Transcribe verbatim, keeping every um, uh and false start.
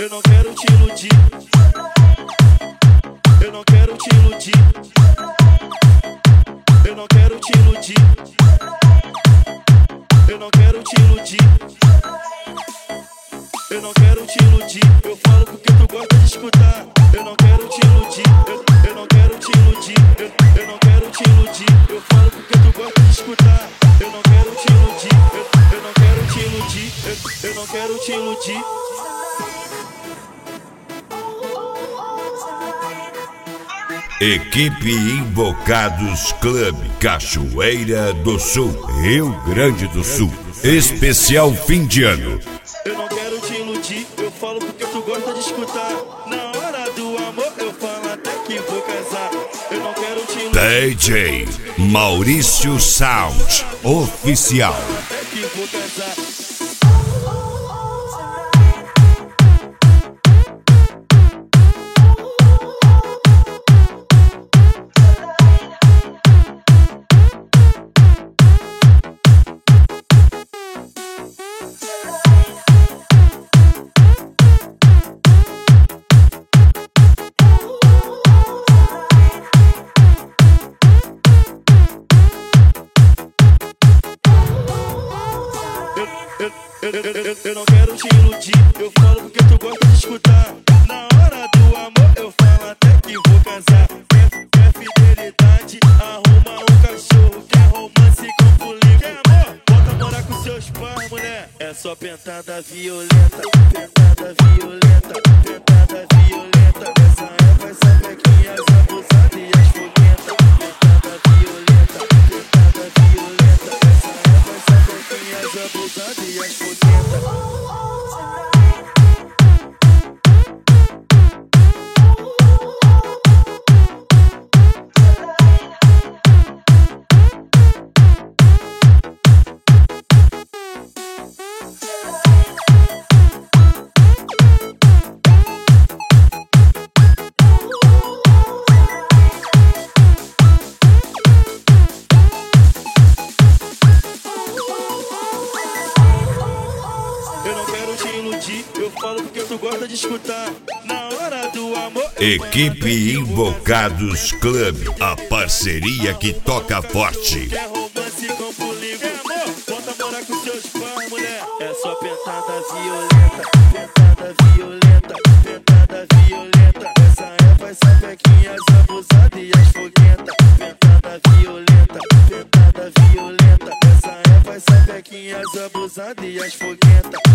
Eu não quero te iludir. Eu não quero te iludir. Eu não quero te iludir. Eu não quero te iludir. Eu não quero te iludir. Eu falo porque tu gosta de escutar. Eu não quero te iludir. Eu, eu não quero te iludir. Eu, eu não quero te iludir. Eu falo porque tu gosta de escutar. Eu não quero te iludir. Eu, eu não quero te iludir. Eu, eu não quero te iludir. Equipe Invocados Club, Cachoeira do Sul, Rio Grande do Sul. Especial fim de ano. Eu não quero te iludir, eu falo porque tu gosta de escutar. Na hora do amor eu falo até que vou casar. Eu não quero te iludir. D J Maurício Sound Oficial. Até que vou casar. Eu, eu, eu, eu não quero te iludir, eu falo porque tu gosta de escutar. Na hora do amor eu falo até que vou casar. Quer, quer fidelidade, arruma um cachorro. Quer romance com pulinho, quer amor? Bota morar com seus pais, mulher. É só pentada violenta, pentada violenta, pentada violenta. Essa é vai saber quem as abusadas e as foguentas. Pentada violenta, pentada violenta. Essa é vai saber quem as abusadas e as foguentas. Eu não quero te iludir, eu falo porque tu gosta de escutar. Na hora do amor. Equipe Invocados Club, a parceria que toca forte. Quer romance com pulinho, quer amor? Bota morar com seus pais, mulher. É só pentada violenta, pentada violenta, pentada violenta. Essa é vai saber quem as abusadas e as foguentas. Pentada violenta, pentada violenta. Essa é vai saber quem as abusadas e as foguentas.